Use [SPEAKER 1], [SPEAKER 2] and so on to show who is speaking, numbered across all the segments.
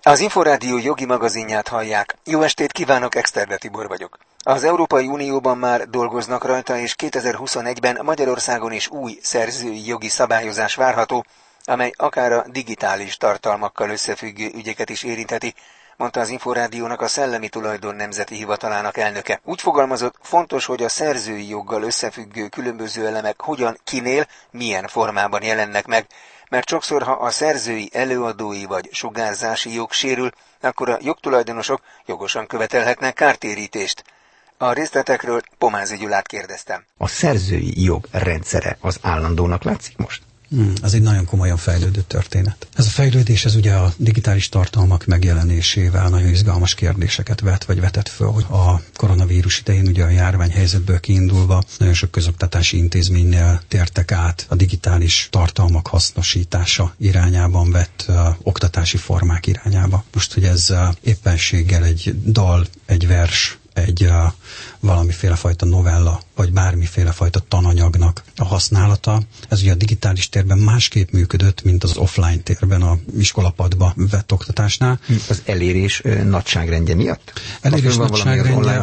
[SPEAKER 1] Az Inforádió jogi magazinját hallják. Jó estét kívánok, Exterde Tibor vagyok. Az Európai Unióban már dolgoznak rajta, és 2021-ben Magyarországon is új szerzői jogi szabályozás várható, amely akár a digitális tartalmakkal összefüggő ügyeket is érintheti, mondta az Inforádiónak a Szellemi Tulajdon Nemzeti Hivatalának elnöke. Úgy fogalmazott, fontos, hogy a szerzői joggal összefüggő különböző elemek hogyan, kinél, milyen formában jelennek meg, mert sokszor, ha a szerzői, előadói vagy sugárzási jog sérül, akkor a jogtulajdonosok jogosan követelhetnek kártérítést. A részletekről Pomázi Gyulát kérdeztem.
[SPEAKER 2] A szerzői jog rendszere az állandónak látszik most?
[SPEAKER 3] Ez egy nagyon komolyan fejlődő történet. Ez a fejlődés, ez ugye a digitális tartalmak megjelenésével nagyon izgalmas kérdéseket vetett föl, hogy a koronavírus idején ugye a járványhelyzetből kiindulva nagyon sok közoktatási intézménynél tértek át a digitális tartalmak hasznosítása irányában vett oktatási formák irányába. Most, hogy ez éppenséggel egy dal, egy vers, egy valamiféle fajta novella, vagy bármiféle fajta tananyagnak a használata. Ez ugye a digitális térben másképp működött, mint az offline térben, a iskolapadba vett oktatásnál.
[SPEAKER 2] Az elérés nagyságrendje miatt?
[SPEAKER 3] Elérés nagyságrendje,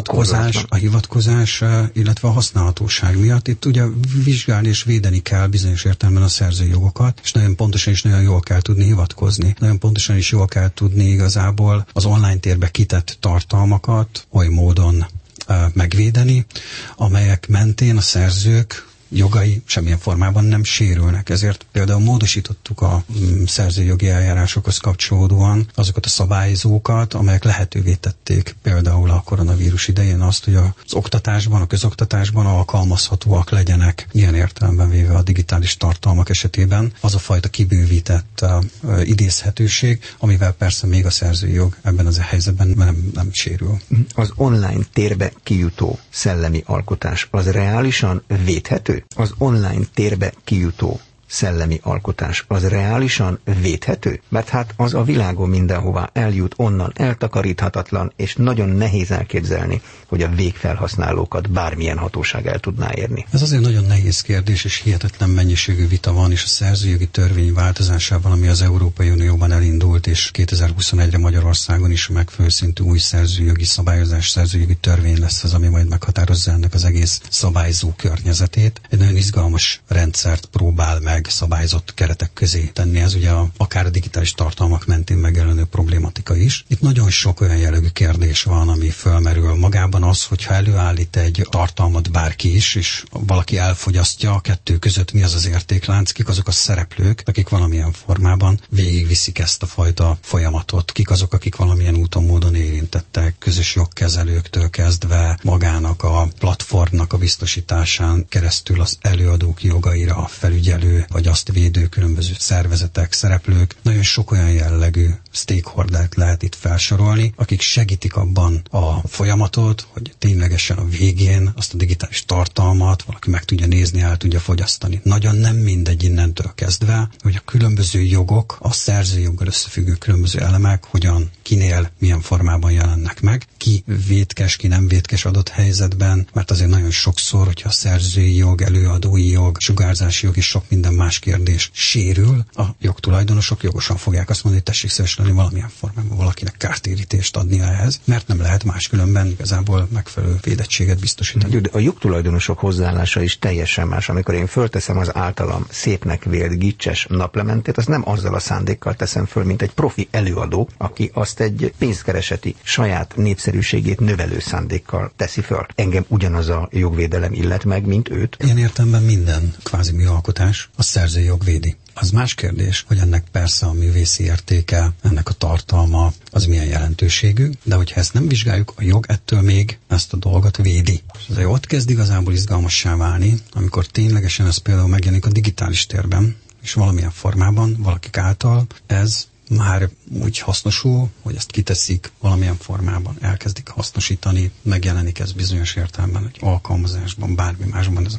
[SPEAKER 3] a hivatkozás, illetve a használhatóság miatt. Itt ugye vizsgálni és védeni kell bizonyos értelemben a szerzői jogokat, és nagyon pontosan és nagyon jól kell tudni hivatkozni. Nagyon pontosan is jól kell tudni igazából az online térbe kitett tartalmakat oly módon megvédeni, amelyek mentén a szerzők jogai semmilyen formában nem sérülnek. Ezért például módosítottuk a szerzőjogi eljárásokhoz kapcsolódóan azokat a szabályzókat, amelyek lehetővé tették például a koronavírus idején azt, hogy az oktatásban, a közoktatásban alkalmazhatóak legyenek ilyen értelemben véve a digitális tartalmak esetében az a fajta kibővített idézhetőség, amivel persze még a szerzői jog ebben az helyzetben nem sérül.
[SPEAKER 2] Az online térbe kijutó szellemi alkotás az reálisan védhető? Az online térbe kijutó szellemi alkotás az reálisan védhető? Mert hát az a világon mindenhová eljut, onnan eltakaríthatatlan, és nagyon nehéz elképzelni, hogy a végfelhasználókat bármilyen hatóság el tudná érni.
[SPEAKER 3] Ez azért nagyon nehéz kérdés, és hihetetlen mennyiségű vita van, és a szerzőjogi törvény változásával, ami az Európai Unióban elindult, és 2021-re Magyarországon is megfelelő szintű új szerzőjogi szabályozás, szerzőjogi törvény lesz az, ami majd meghatározza ennek az egész szabályzó környezetét. Egy nagyon izgalmas rendszert próbál meg szabályzott keretek közé tenni. Ez ugye akár a digitális tartalmak mentén megjelenő problématika is. Itt nagyon sok olyan jellegű kérdés van, ami fölmerül magában az, hogyha előállít egy tartalmat bárki is, és valaki elfogyasztja, a kettő között mi az az értéklánc, kik azok a szereplők, akik valamilyen formában végigviszik ezt a fajta folyamatot, kik azok, akik valamilyen úton, módon érintettek, közös jogkezelőktől kezdve magának a platformnak a biztosításán keresztül az előadók jogaira, a felügyelő vagy azt védő különböző szervezetek, szereplők. Nagyon sok olyan jellegű stakeholdert lehet itt felsorolni, akik segítik abban a folyamatot, hogy ténylegesen a végén azt a digitális tartalmat valaki meg tudja nézni, el tudja fogyasztani. Nagyon nem mindegy innentől kezdve, hogy a különböző jogok, a szerzőjoggal összefüggő különböző elemek hogyan, kinél, milyen formában jelennek meg, ki vétkes, ki nem vétkes adott helyzetben, mert azért nagyon sokszor, hogyha a szerzői jog, előadói jog, sugárzási jog és sok minden más kérdés sérül, a jogtulajdonosok jogosan fogják azt mondani, hogy tessék szívesen valamilyen formában valakinek kártérítést adnia ehhez, mert nem lehet máskülönben igazából megfelelő védettséget biztosítani.
[SPEAKER 2] De a jogtulajdonosok hozzáállása is teljesen más. Amikor én fölteszem az általam szépnek vélt gicses naplementét, azt nem azzal a szándékkal teszem föl, mint egy profi előadó, aki azt egy pénzkereseti, saját népszerűségét növelő szándékkal teszi föl. Engem ugyanaz a jogvédelem illet meg, mint őt.
[SPEAKER 3] Ilyen értelemben minden kvázi műalkotás a szerzői jog védi. Az más kérdés, hogy ennek persze a művészi értéke, ennek a tartalma, az milyen jelentőségű, de hogyha ezt nem vizsgáljuk, a jog ettől még ezt a dolgot védi. Ez ott kezd igazából izgalmassá válni, amikor ténylegesen ez például megjelenik a digitális térben, és valamilyen formában, valakik által ez már úgy hasznosul, hogy ezt kiteszik valamilyen formában, elkezdik hasznosítani, megjelenik ez bizonyos értelemben, hogy alkalmazásban, bármi másban ez a kép.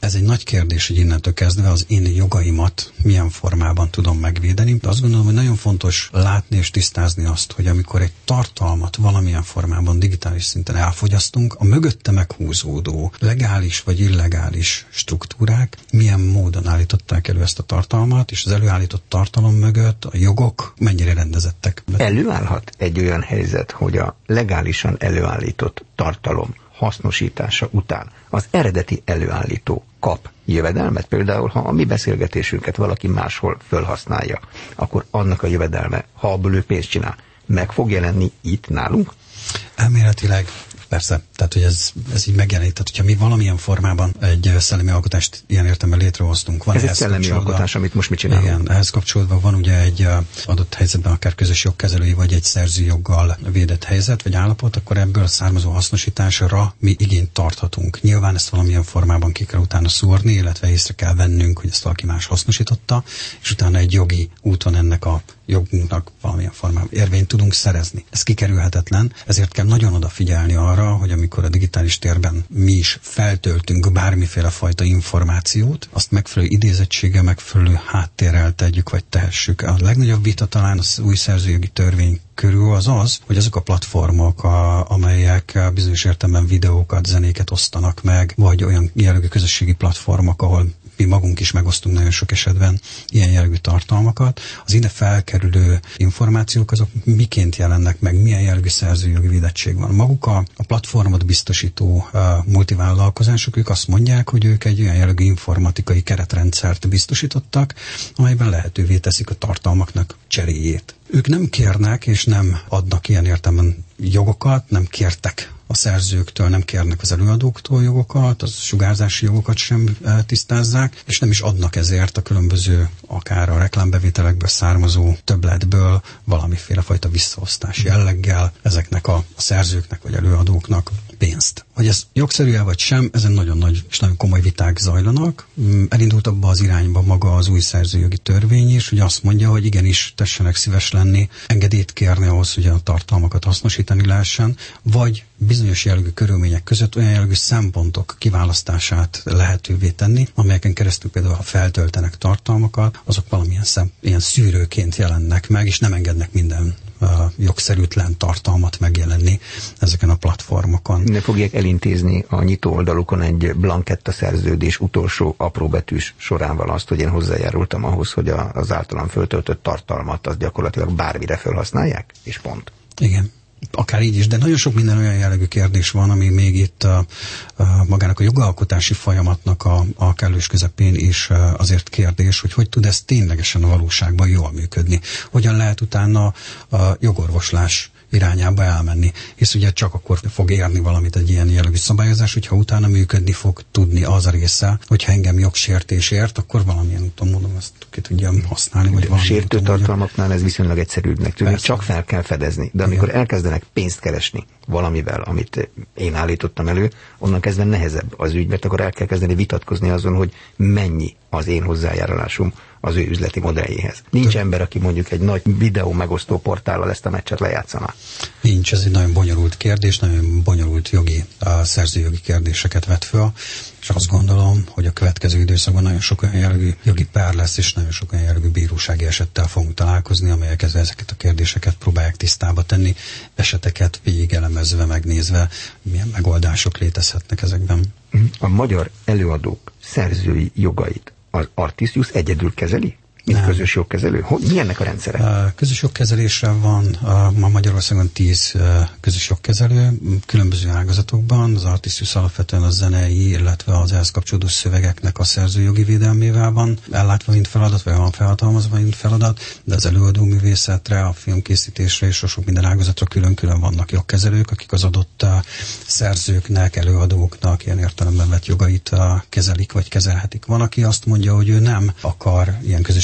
[SPEAKER 3] Ez egy nagy kérdés, hogy innentől kezdve az én jogaimat milyen formában tudom megvédeni. De azt gondolom, hogy nagyon fontos látni és tisztázni azt, hogy amikor egy tartalmat valamilyen formában digitális szinten elfogyasztunk, a mögötte meghúzódó legális vagy illegális struktúrák milyen módon állították elő ezt a tartalmat, és az előállított tartalom mögött a jogok mennyire rendezettek.
[SPEAKER 2] Előállhat egy olyan helyzet, hogy a legálisan előállított tartalom hasznosítása után az eredeti előállító kap jövedelmet? Például, ha a mi beszélgetésünket valaki máshol fölhasználja, akkor annak a jövedelme, ha abból ő pénzt csinál, meg fog jelenni itt nálunk?
[SPEAKER 3] Elméletileg persze, tehát hogy ez így megjelenik. Tehát, hogyha mi valamilyen formában egy szellemi alkotást ilyen értelemben létrehoztunk. Van
[SPEAKER 2] ez egy szellemi alkotás, amit most mi csinálunk.
[SPEAKER 3] Igen, ehhez kapcsolódva van ugye egy adott helyzetben akár közös jogkezelői, vagy egy szerzőjoggal védett helyzet, vagy állapot, akkor ebből származó hasznosításra mi igényt tarthatunk. Nyilván ezt valamilyen formában ki kell utána szúrni, illetve észre kell vennünk, hogy ezt valaki más hasznosította, és utána egy jogi úton ennek a jogunknak valamilyen formában érvényt tudunk szerezni. Ez kikerülhetetlen, ezért kell nagyon odafigyelni arra, hogy amikor a digitális térben mi is feltöltünk bármiféle fajta információt, azt megfelelő idézettséggel, megfelelő háttérrel tegyük, vagy tehessük. A legnagyobb vita talán az új szerzőjogi törvény körül az, hogy azok a platformok, amelyek bizonyos értelemben videókat, zenéket osztanak meg, vagy olyan jellegű közösségi platformok, ahol mi magunk is megosztunk nagyon sok esetben ilyen jellegű tartalmakat. Az ide felkerülő információk azok miként jelennek meg, milyen jellegű szerzőjogi védettség van. Maguk a platformot biztosító multivállalkozások, ők azt mondják, hogy ők egy olyan jellegű informatikai keretrendszert biztosítottak, amelyben lehetővé teszik a tartalmaknak cseréjét. Ők nem kérnek és nem adnak ilyen értelemben jogokat, nem kértek a szerzőktől, nem kérnek az előadóktól jogokat, az sugárzási jogokat sem tisztázzák, és nem is adnak ezért a különböző, akár a reklámbevételekből származó többletből valamiféle fajta visszaosztás jelleggel ezeknek a szerzőknek vagy előadóknak pénzt. Hogy ez jogszerű-e vagy sem, ezen nagyon nagy és nagyon komoly viták zajlanak. Elindult abba az irányba maga az új szerzőjogi törvény is, hogy azt mondja, hogy igenis tessenek szíves lenni, engedélyt kérni ahhoz, hogy a tartalmakat hasznosítani lehessen, vagy bizonyos jellegű körülmények között olyan jellegű szempontok kiválasztását lehetővé tenni, amelyeken keresztül például, ha feltöltenek tartalmakat, azok valamilyen ilyen szűrőként jelennek meg, és nem engednek minden jogszerűtlen tartalmat megjelenni ezeken a platformokon.
[SPEAKER 2] Ne fogják elintézni a nyitó oldalukon egy blanketta szerződés utolsó apróbetűs sorával azt, hogy én hozzájárultam ahhoz, hogy az általam föltöltött tartalmat az gyakorlatilag bármire felhasználják, és pont.
[SPEAKER 3] Igen. Akár így is, de nagyon sok minden olyan jellegű kérdés van, ami még itt magának a jogalkotási folyamatnak a kellős közepén is azért kérdés, hogy tud ez ténylegesen a valóságban jól működni. Hogyan lehet utána a jogorvoslás irányába elmenni, hisz ugye csak akkor fog érni valamit egy ilyen jellegű szabályozás, hogyha utána működni fog tudni az a része, hogyha engem jogsértés ért, akkor valamilyen úton mondom, ezt ki tudjam használni. Vagy
[SPEAKER 2] a sértő tartalmaknál ez viszonylag egyszerűbbnek tűnik, csak fel kell fedezni. De amikor elkezdenek pénzt keresni valamivel, amit én állítottam elő, onnan kezdve nehezebb az ügy, mert akkor el kell kezdeni vitatkozni azon, hogy mennyi az én hozzájárulásom az ő üzleti modelljéhez. Nincs ember, aki mondjuk egy nagy videó megosztó portállal ezt a meccset lejátszaná.
[SPEAKER 3] Nincs, ez egy nagyon bonyolult kérdés, nagyon bonyolult szerzőjogi kérdéseket vet föl, és azt gondolom, hogy a következő időszakban nagyon sok olyan jellegű jogi per lesz, és nagyon sok olyan jellegű bírósági esettel fogunk találkozni, amelyek ezeket a kérdéseket próbálják tisztába tenni, eseteket végigelemezve, megnézve, milyen megoldások létezhetnek ezekben.
[SPEAKER 2] A magyar előadók szerzői jogait az Artistius egyedül kezeli? Mint közös jogkezelő? Mi ennek a rendszere?
[SPEAKER 3] Közös jogkezelésre van ma Magyarországon 10 közös jogkezelő, különböző ágazatokban. Az Artistius alapvetően a zenei, illetve az ehhez kapcsolódó szövegeknek a szerzőjogi védelmével van ellátva, mint feladat, vagy van felhatalmazva, mint feladat, de az előadó művészetre, a filmkészítésre és a sok minden ágazatra külön-külön vannak jogkezelők, akik az adott szerzőknek, előadóknak ilyen értelemben vett jogait kezelik, vagy kezelhetik. Van, aki azt mondja, hogy ő nem akar ilyen közös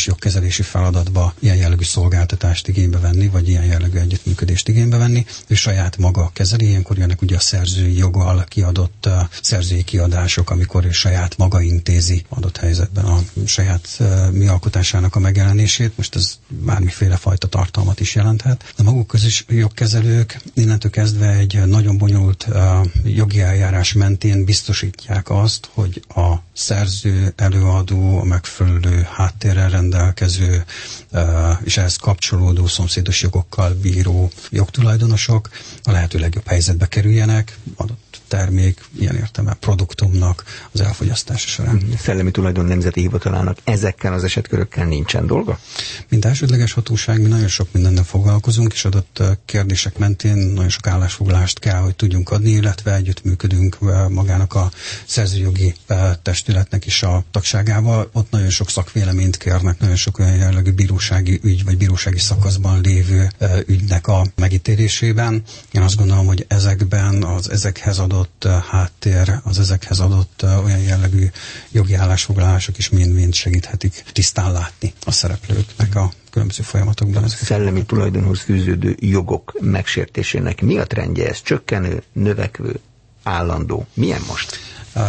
[SPEAKER 3] jogkezelési feladatba ilyen jellegű szolgáltatást igénybe venni, vagy ilyen jellegű együttműködést igénybe venni, ő saját maga kezeli. Ilyenkor jönnek ugye a szerzői joggal kiadott szerzői kiadások, amikor ő saját maga intézi adott helyzetben a saját műalkotásának a megjelenését. Most ez bármiféle fajta tartalmat is jelenthet. De maguk közös jogkezelők innentől kezdve egy nagyon bonyolult jogi eljárás mentén biztosítják azt, hogy a szerző, előadó, a megfelelő háttérrel rendelkező és ehhez kapcsolódó szomszédos jogokkal bíró jogtulajdonosok a lehető legjobb helyzetbe kerüljenek adott termék, ilyen értelme produktumnak az elfogyasztása során.
[SPEAKER 2] Szellemi Tulajdon Nemzeti Hivatalának ezekkel az esetkörökkel nincsen dolga?
[SPEAKER 3] Mint elsődleges hatóság mi nagyon sok mindennel foglalkozunk, és adott kérdések mentén nagyon sok állásfoglalást kell, hogy tudjunk adni, illetve együttműködünk magának a szerzőjogi testületnek is a tagságával. Ott nagyon sok szakvéleményt kérnek, nagyon sok olyan jellegű bírósági ügy, vagy bírósági szakaszban lévő ügynek a megítélésében. Én azt gondolom, hogy ezekben az ezekhez adott háttér, az ezekhez adott olyan jellegű jogi állásfoglalások is mind-mind segíthetik tisztán látni a szereplőknek a különböző folyamatokban.
[SPEAKER 2] A szellemi tulajdonhoz fűződő jogok megsértésének mi a trendje? Ez csökkenő, növekvő, állandó? Milyen most?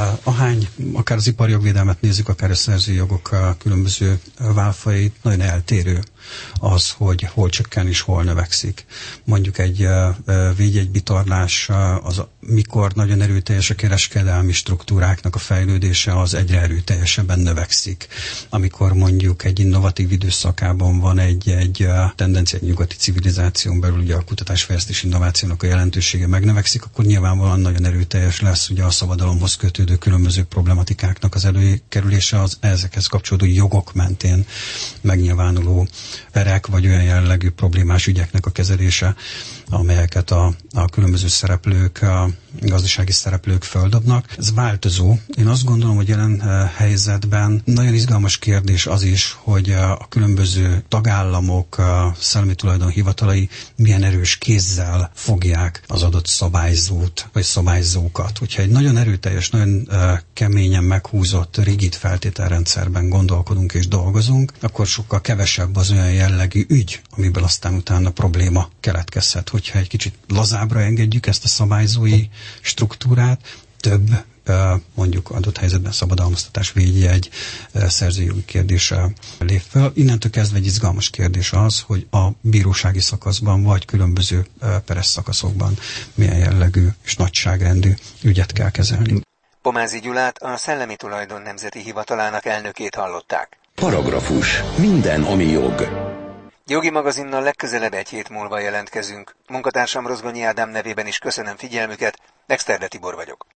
[SPEAKER 3] Ahány akár az ipari jogvédelmet nézzük, akár a szerzői jogok különböző válfajait, nagyon eltérő az, hogy hol csökken és hol növekszik. Mondjuk egy védjegybitorlás, az mikor nagyon erőteljes a kereskedelmi struktúráknak a fejlődése, az egyre erőteljesebben növekszik. Amikor mondjuk egy innovatív időszakában van egy tendencia, egy nyugati civilizáción belül ugye a kutatásfejlesztés innovációnak a jelentősége megnövekszik, akkor nyilvánvalóan nagyon erőteljes lesz ugye a szabadalomhoz kötődő különböző problematikáknak az előkerülése, az ezekhez kapcsolódó jogok mentén megnyilvánuló perek, vagy olyan jellegű problémás ügyeknek a kezelése, amelyeket a különböző szereplők, a gazdasági szereplők földobnak. Ez változó. Én azt gondolom, hogy jelen helyzetben nagyon izgalmas kérdés az is, hogy a különböző tagállamok, a szellemi tulajdon hivatalai milyen erős kézzel fogják az adott szabályzót, vagy szabályzókat. Hogyha egy nagyon erőteljes, nagyon keményen meghúzott, rigid feltételrendszerben gondolkodunk és dolgozunk, akkor sokkal kevesebb az olyan jellegű ügy, amiből aztán utána probléma keletkezhet. Hogyha egy kicsit lazábbra engedjük ezt a szabályzói struktúrát, több mondjuk adott helyzetben szabadalmaztatás, védjegy, szerzőjogi kérdése lép fel. Innentől kezdve egy izgalmas kérdés az, hogy a bírósági szakaszban vagy különböző peres szakaszokban milyen jellegű és nagyságrendű ügyet kell kezelni.
[SPEAKER 1] Pomázi Gyulát, a Szellemi Tulajdon Nemzeti Hivatalának elnökét hallották.
[SPEAKER 4] Paragrafus. Minden, ami jog.
[SPEAKER 1] Jogi magazinnal legközelebb egy hét múlva jelentkezünk. Munkatársam Rozgonyi Ádám nevében is köszönöm figyelmüket, Exterde Tibor vagyok.